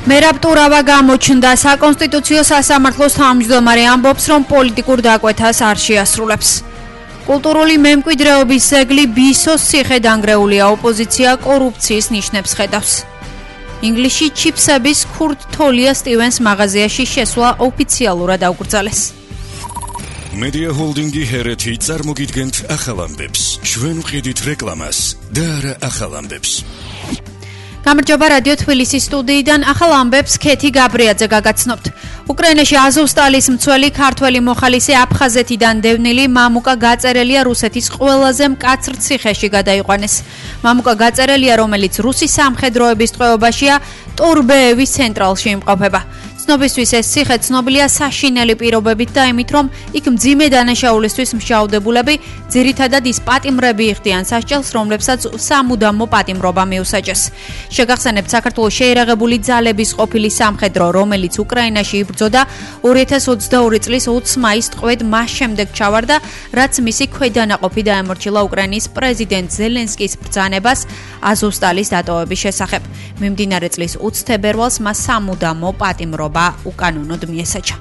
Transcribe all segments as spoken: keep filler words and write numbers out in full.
მერაბ ტურავა გამოჩნდა საკონსტიტუციო სასამართლოს თავმჯდომარე ამბობს, რომ პოლიტიკურ დაკვეთას არ შეასრულებს. კულტურული მემკვიდრეობის ძეგლი ბისოს ციხე დანგრეულია, ოპოზიცია კორუფციის ნიშნებს ხედავს. ინგლისში ჩიფსების ქურდ თოლია სტივენს მაღაზიაში შესვლა ოფიციალურად აუკრძალეს. Media Holdingi ჰერეთი წარმოგიდგენთ ახალ ამბებს. ჩვენ ვყიდით რეკლამას და არა ახალ ამბებს. გამარჯობა რადიო თბილისის სტუდიიდან ახალ ამბებს ქეთი გაბრიაძე გაგაცნობთ. უკრაინაში აზოვსტალის მცველი ქართველი მოხალისე აფხაზეთიდან დევნილი მამუკა გაწერელია რუსეთის ყველაზე მკაცრ ციხეში გადაიყვანეს. მამუკა გაწერელია, რომელიც რუსის სამხედროების ტყვეობაშია, ტურბეევის ცენტრალში იმყოფება. ცნობისთვის ეს ციხე ცნობილია საშინელი პირობებით და იმით, რომ იქ მძიმე დანაშაულისთვის მსჯავრდებულები ძირითადად ის პატიმრები იხდიან სასჯელს, რომლებსაც სამუდამო პატიმრობა მიუსაჯეს. შეგახსენებთ, საქართველოს შეიარაღებული ძალების ყოფილი სამხედრო, რომელიც უკრაინაში იბრძოდა ორი ათას ოცდაორი წლის ოცს მაისს ტყვედ მას შემდეგ ჩავარდა, რაც მისი ქვედანაყოფი დაემორჩილა უკრაინის პრეზიდენტ ზელენსკის ბრძანებას აზოვსტალის დატოვების შესახებ. მიმდინარე წლის ოცს თებერვალს მას სამუდამო პატიმრობა უკანონოდ მიესაჯა.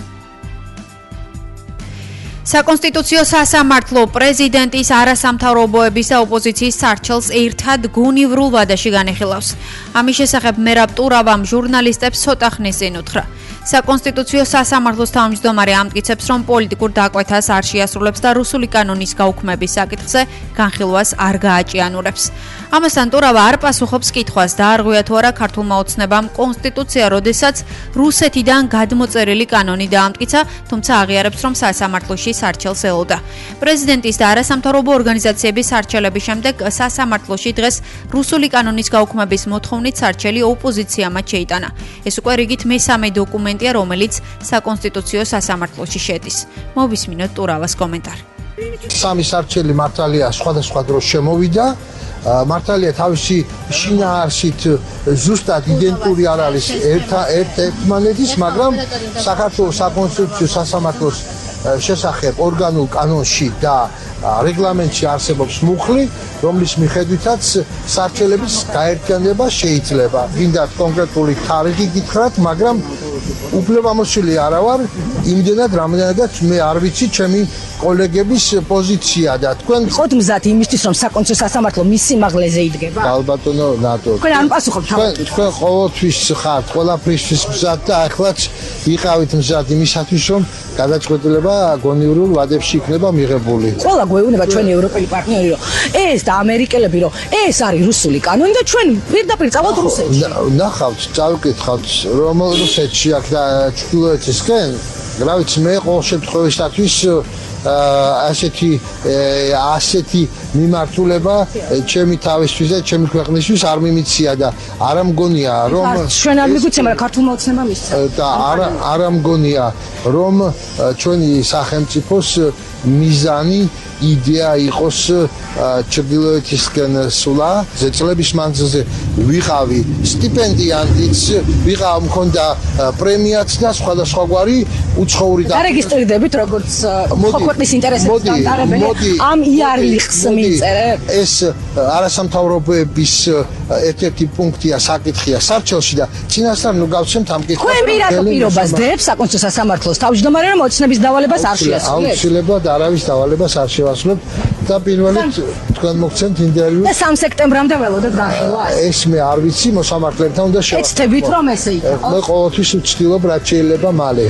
საკონსტიტუციო სასამართლო პრეზიდენტის არასამთავრობოების და ოპოზიციის სარჩელს ერთად გუნივრულ ვადაში განეხილავს. ამის შესახებ მერაბ ტურავამ ჟურნალისტებს ცოტა ხნის წინ უთხრა. საკონსტიტუციო სასამართლოს თავმჯდომარე ამტკიცებს, რომ პოლიტიკურ დაკვეთას არ შეასრულებს და რუსული კანონის გაუქმების საკითხზე განხილვას არ გააჭიანურებს. ამასთან ტურავა არ პასუხობს კითხვას, დაარღვია თუ არა ქართულმა ოცნებამ კონსტიტუცია, როდესაც რუსეთიდან გადმოწერილი კანონი დაამტკიცა, თუმცა აღიარებს, რომ სასამართლოში სარჩელს ელოდა. პრეზიდენტის და არასამთავრობო ორგანიზაციების სარჩელების შემდეგ სასამართლოში დღეს რუსული კანონის გაუქმების მოთხოვნით სარჩელი ოპოზიციამ შეიტანა. ეს უკვე რიგით მესამე დოკუმენტია, რომელიც საკონსტიტუციო სასამართლოში შედის. მოვისმინოთ ტურავას კომენტარი. სამი სარჩელი მართალია სხვადასხვა დროს შემოვიდა. მართალია თავისი შინაარსით ზუსტად იდენტური არ არის ერთმანეთის, მაგრამ საქართველოს საკონსტიტუციო სასამართლოს შესახებ ორგანულ კანონში და რეგლამენტში არსებობს მუხლი, რომლის მიხედვითაც სარჩელების გაერთიანება შეიძლება. გინდათ კონკრეტული თარიღი გითხრათ, მაგრამ უფლებამოსილი არა ვარ, იმდენად რამდენადაც მე არ ვიცი ჩემი კოლეგების პოზიცია და თქვენ ხოთ მზად იმისთვის, რომ საკონსტიტუციო სასამართლო მის სიმაღლეზე იდგება? ალბათონო ნატო. თქვენ არ პასუხობთ თავად. თქვენ ყოველთვის ხართ, ყველაფრისთვის მზად და ახლაც ვიყავით მზად იმისათვის, რომ გადაწყვეტილება გონივრულ ვადებში იქნება მიღებული. ყველა გვეუბნება ჩვენი ევროპელი პარტნიორი, რომ ეს და ამერიკელები, რომ ეს არის რუსული კანონი და ჩვენ პირდაპირ წავალთ რუსეთში. ნახავთ, წავიკითხავთ, რომ რუსეთში აქ და ჩრდილოეთისკენ, რა ვიცი, მე ყოველ შემთხვევაში ასეთი ასეთი მიმართულება ჩემი თავისთვის და ჩემი ქვეყნისთვის არ მიმიცია და არ ამგონია, რომ ჩვენ არ მიგვიცემ, მაგრამ ქართულმა ოცნებამ მისცა. და არ არ ამგონია, რომ ჩვენი სახელმწიფოს მიზანი იდეა იყოს ჩრდილოეთისკენ სულა. წლების მანძილზე ვიყავი სტიპენდიანტიც, ვიყავ მქონდა პრემიაც და სხვადასხვაგვარი უცხოური და არეგისტრირდებით როგორც ქვეყნის ინტერესების დამტარებელი ამ იარლიხს მიწერე. ეს არასამთავრობოების ერთ-ერთი პუნქტია, საკითხია სარჩელში და წინასწარ ნუ გავცემთ ამ კითხვას. თქვენ პირადად პირობას დებთ საკონსტიტუციო სასამართლოს თავმჯდომარე, რომ ოცნების დავალებას არ შეასრულებს? აუცილებლად არავის დავალებას არ შევასრულებ და პირველი თქვენ მოგცემთ ინტერვიუ და სამი სექტემბრამდე ველოდოთ განხილვას. ეს მე არ ვიცი, მოსამართლებთან უნდა შევასრულო. ეცდებით რომ ესე იქნება. მე ყოველთვის ვცდილობ რაც შეიძლება მალე.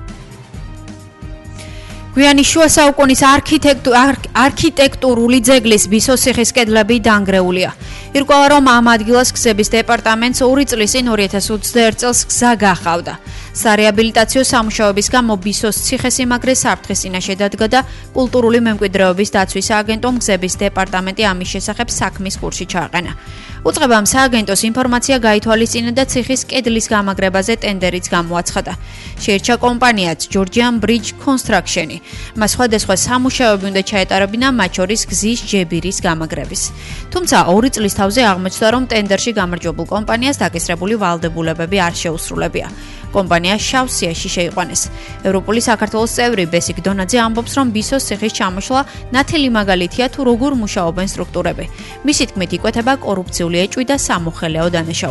გვიანი შუა საუკუნის არქიტექტურული ძეგლის ბისოს ციხის კედლები დანგრეულია. ირკვევა, რომ ამ ადგილას გზების დეპარტამენტს ორი წლის წინ ორი ათას ოცდაერთი წელს გზა გახავდა. სარეაბილიტაციო სამუშაოების გამო ბისოს ციხესიმაგრე საფრთხის წინაშე დადგა და კულტურული მემკვიდრეობის დაცვის სააგენტომ გზების დეპარტამენტი ამის შესახებ საქმის კურსში ჩააყენა. უწყებამ სააგენტოს ინფორმაცია გაითვალისწინა და ციხის კედლის გამაგრებაზე ტენდერიც გამოაცხადა. შეირჩა კომპანიაც Georgian Bridge Construction. მას სხვადასხვა სამუშაოები უნდა ჩაეტარებინა, მათ შორის გზის ჯებირის გამაგრების. თუმცა ორი წლის თავზე აღმოჩნდა, რომ ტენდერში გამარჯვებულ კომპანიას დაკისრებული ვალდებულებები არ შეუსრულებია. კომპანია შავ სიაში შეიყვანეს. ევროპული საქართველოს წევრი ბესიკ დონაძე ამბობს, რომ ბისოს ციხის ჩამოშლა ნათელი მაგალითია თუ როგორ მუშაობენ სტრუქტურები. მისი თქმით, იკვეთება კორუფციული ეჭვი და სამოხელეო დანაშაული.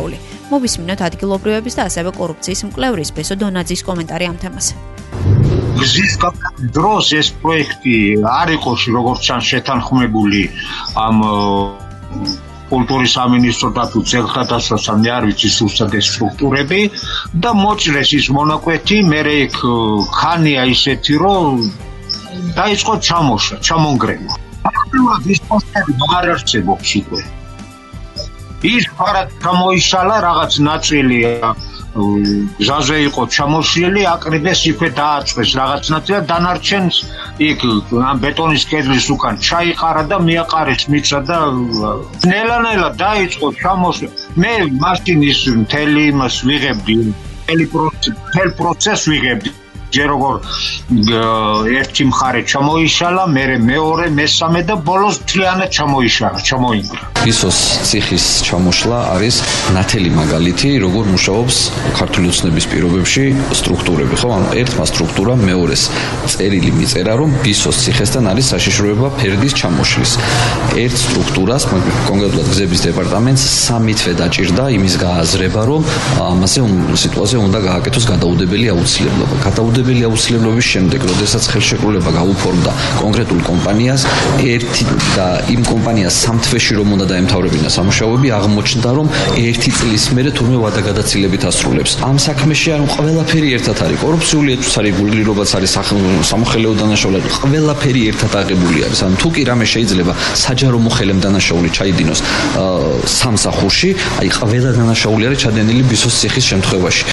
მოვისმინოთ ადგილობრივების და ასევე კორუფციის მკვლევრის ბესო დონაძის კომენტარი ამ თემაზე. გზის გაფრთხილის დროს ეს პროექტი არ იყო როგორც ჩანს შეთანხმებული ამ კულტურის სამინისტრო და თუ ძეგლთა დაცვასა მე არ ვიცი სულსად ეს სტრუქტურები და მოჭრეს ის მონაკვეთი მე იქ ხანია ისეთი რომ დაიწყო ჩამოშვა ჩამონგრევა აქტიურად ის პოსტები არ არსებობს უკვე ის ფარად ჩამოიშალა რაღაც ნაწილი გზაზე იყო ჩამოშლილი აკრიბეს იქვე დააწყვეს რაღაც ნაწილი და დანარჩენს იქ ამ ბეტონის კედლის უკან ჩაიყარა და მიაყარეს მიწა და ნელა-ნელა დაიწყო ჩამოშლა მე მაშინ ის მთელი იმას ვიღებდი მთელი პროცესს ვიღებდი ჯერ როგორ ერთი მხარე ჩამოიშალა მერე მეორე მესამე და ბოლოს მთლიანად ჩამოიშალა ჩამოინგრა ისოს ციხის ჩამოშლა არის ნათელი მაგალითი როგორ მუშაობს ქართული ოცნების პირობებში სტრუქტურები ხო ანუ ერთმა სტრუქტურამ მეორეს წერილი მიწერა რომ ბისოს ციხესთან არის საშიშროება ფერდის ჩამოშლის ერთ სტრუქტურას კონკრეტულად გზების დეპარტამენტს სამი თვე დაჭირდა იმის გააზრება რომ ამაზე სიტუაცია უნდა გააკეთოს გადაუდებელი აუცილებლობა გადაუდებელი აუცილებლობის შემდეგ როდესაც ხელშეკრულება გაუფორმდა კონკრეტულ კომპანიას ერთი და იმ კომპანიას სამ თვეში რომ უნდა დაემთავრებინა სამუშაოები აღმოჩნდა რომ ერთი წლის მერე თურმე ვადაგადაცილებით ასრულებს ამ საქმეში ანუ ყველაფერი ერთად არის კორუფციული ეჭვს არის გულგრილობაც არის სამოხელეო დანაშაულები ყველაფერი ერთად აღებული არის ანუ თუ კი რამე შეიძლება საჯარო მოხელემ დანაშაული ჩაიდინოს სამსახურში აი ყველა დანაშაული არის ჩადენილი ბისოს ციხის შემთხვევაში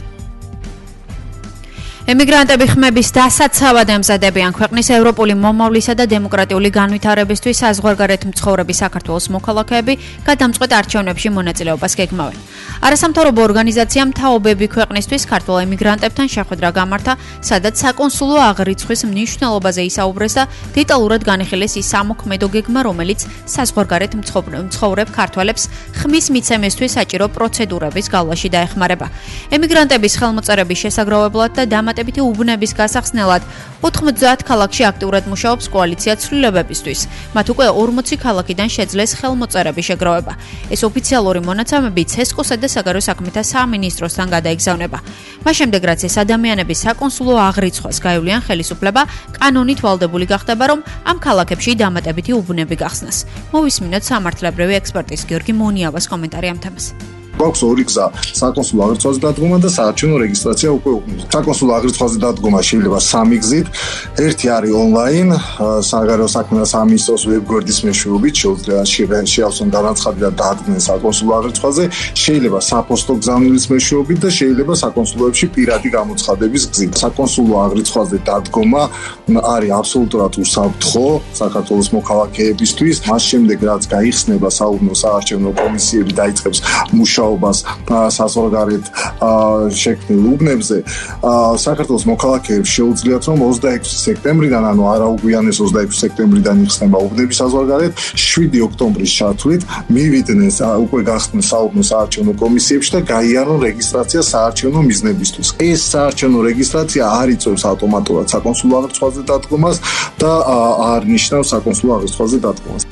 ემიგრანტები ხმების დასაცავად ემზადებიან ქვეყნის ევროპული მომავლისა და დემოკრატიული განვითარებისთვის საზღვარგარეთ მცხოვრები საქართველოს მოქალაქეები გადამწყვეტ არჩევნებში მონაწილეობას გეგმავენ. არასამთავრობო ორგანიზაცია მთავრობები ქვეყნისთვის ქართულ ემიგრანტებთან შეხვედრა გამართა, სადაც საკონსულო აღრიცხვის მნიშვნელობაზე ისაუბრეს და დეტალურად განიხილეს ის სამოქმედო გეგმა, რომელიც საზღვარგარეთ მცხოვრებ ქართველებს ხმის მიცემისთვის საჭირო პროცედურების გავლაში დაეხმარება. ემიგრანტების ხელმოწერების შესაგროვებლად და დამატებითი უბნების გასახსნელად ოთხმოცდაათ ქალაქში აქტიურად მუშაობს კოალიცია ცვლილებებისთვის. მათ უკვე ორმოცი ქალაქიდან შეძლეს ხელმოწერების შეგროვება. ეს ოფიციალური მონაცემები ცესკოსა და საგარეო საქმეთა სამინისტროსთან გადაიგზავნება. მას შემდეგ რაც ეს ადამიანების საკონსულო აღრიცხვას გაივლიან ხელისუფლება, კანონით ვალდებული გახდება, რომ ამ ქალაქებში დამატებითი უბნები გახსნას. მოვისმინოთ სამართლებრივი ექსპერტის გიორგი მონიავას კომენტარი ამ თემაზე. გვაქვს ორი გზა საკონსულო აღრიცხვაზე დადგომა და საარჩევნო რეგისტრაცია უკვე საკონსულო აღრიცხვაზე დადგომა შეიძლება სამი გზით ერთი არის ონლაინ საგარეო საქმეთა სამინისტროს ვებგვერდის მეშვეობით შეუძლია შეავსონ განაცხადი და დაადგნენ საკონსულო აღრიცხვაზე შეიძლება საფოსტო გზავნის მეშვეობით და შეიძლება საკონსულოებში პირადი გამოცხადების გზით საკონსულო აღრიცხვაზე დადგომა არის აბსოლუტურად უსაფრთხო საქართველოს მოქალაქეებისთვის მას შემდეგ რაც გაიხსნება საუბნო საარჩევნო კომისიები დაიწყებს მუშაობა საზღვარგარეთ შექმნილ უბნებზე საქართველოს მოქალაქეებს შეუძლიათ რომ ოცდაექვსი სექტემბრიდან ანუ არაუგვიანეს ოცდაექვსი სექტემბრიდან იხსნება უბნები საზღვარგარეთ შვიდი ოქტომბრის ჩათვლით მივიდნენ უკვე გახსნილ საუბნო საარჩევნო კომისიებში და გაიარონ რეგისტრაცია საარჩევნო მიზნებისთვის ეს საარჩევნო რეგისტრაცია არ იწვევს ავტომატურად საკონსულო აღრიცხვაზე დადგომას და არ ნიშნავს საკონსულო აღრიცხვაზე დადგომას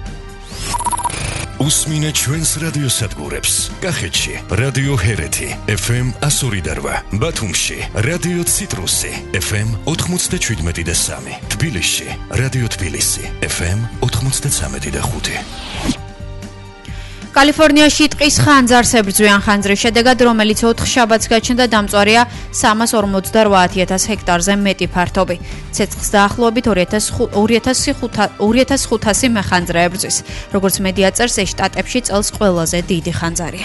უსმინეთ ჩვენს რადიოსადგურებს. კახეთში რადიო ჰერეთი ეფ ემ εκατო ორი და რვა, ბათუმში რადიო ციტრუსი ეფ ემ ოთხმოცდაშვიდმეტი და სამი, თბილისში რადიო თბილისი ეფ ემ ოთხმოცდაცამეტი და ხუთი. კალიფორნიაში ტყის ხანძარს ებრძვიან ხანძრის შედეგად, რომელიც ოთხ შაბათს გაჩნდა, დამწვარია სამას ორმოცდაოთხ ათას ჰექტარზე მეტი ფართობი. ცეცხლს დაახლოებით ორი ათას ხუთასი მეხანძრა ებრძვის. როგორც მედია წერს, ეს შტატებში წელს ყველაზე დიდი ხანძარია.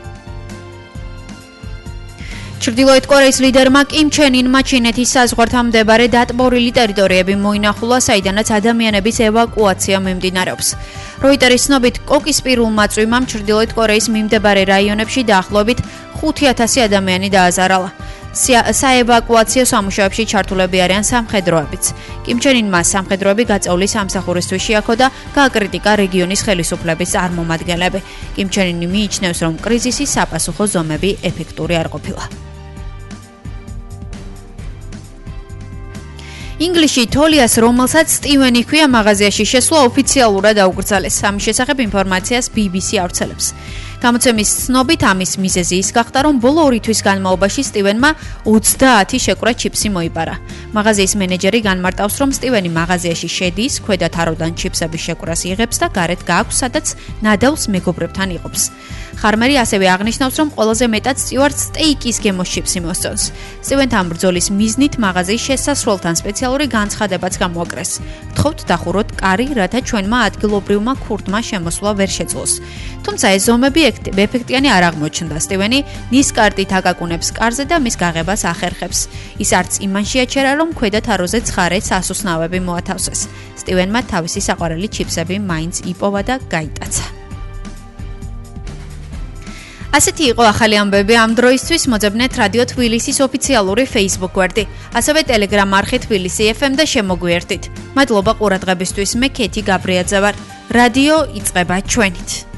ჩრდილოეთ კორეის ლიდერმა კიმ ჩენ ინმა ჩინეთის საზღვართან მდებარე დატბორილი ტერიტორიები მოინახულა, საიდანაც ადამიანების ევაკუაცია მიმდინარეობს. როიტერის ცნობით, კოკის პირულმა წვიმამ ჩრდილოეთ კორეის მიმდებარე რაიონებში დაახლოებით ხუთი ათასი ადამიანი დააზარალა. საევაკუაციო სამუშაოებში ჩართულები არიან სამხედროებიც. კიმ ჩენ ინმა სამხედროები გაწეული სამსახურისთვის შეაქო და გააკრიტიკა რეგიონის ხელისუფლების წარმომადგენლები. კიმ ჩენ ინი მიიჩნევს, რომ კრიზისის საპასუხო ზომები ეფექტური არ ყოფილა. ინგლისში თოლიას, რომელსაც სტივენი ჰქვია, მაღაზიაში შესვლა ოფიციალურად აუკრძალეს. ამის შესახებ ინფორმაციას ბი ბი სი ავრცელებს. გამოცემის ცნობით ამის მიზეზი ის გახდა, რომ ბოლო ორი თვის განმავლობაში სტივენმა ოცდაათი შეკვრა ჩიპსი მოიპარა. მაღაზიის მენეჯერი განმარტავს, რომ სტივენი მაღაზიაში შედის, ქვედა თაროდან ჩიპსების შეკვრას იღებს და გარეთ გააქვს, სადაც ნადავლს მეგობრებთან იღობს. ხარმერი ასევე აღნიშნავს, რომ ყველაზე მეტად სტიუარტს სტეიკის გემოს ჩიპსი მოსწონს. სტივენთან ბრძოლის მიზნით მაღაზიის შესასვლელთან სპეციალური განცხადებაც გამოაკრეს. გთხოვთ დახუროთ კარი, რათა ჩვენმა ადგილობრივმა ქურდმა შემოსვლა ვერ შეძლოს. თუმცა ეს ზომები ეფექტიანი არ აღმოჩნდა. სტივენი ნისკარტით აკაკუნებს კარზე და მის გაღებას ახერხებს. ის არც იმან შეაჩერა, რომ ქვედა თაროზე ცხარე სასუსნავები მოათავსეს. სტივენმა თავისი საყვარელი ჩიპსები მაინც იპოვა და გაიტაცა. ასეთი იყო ახალი ამბები ამ დროისთვის. მოძებნეთ რადიო თბილისის ოფიციალური Facebook გვერდი, ასევე Telegram არხი თბილისი ეფ ემ და შემოგვიერთდით. მადლობა ყურადღებისთვის. მე კეთი გაბრიაძე ვარ. რადიო იწყება ჩვენით.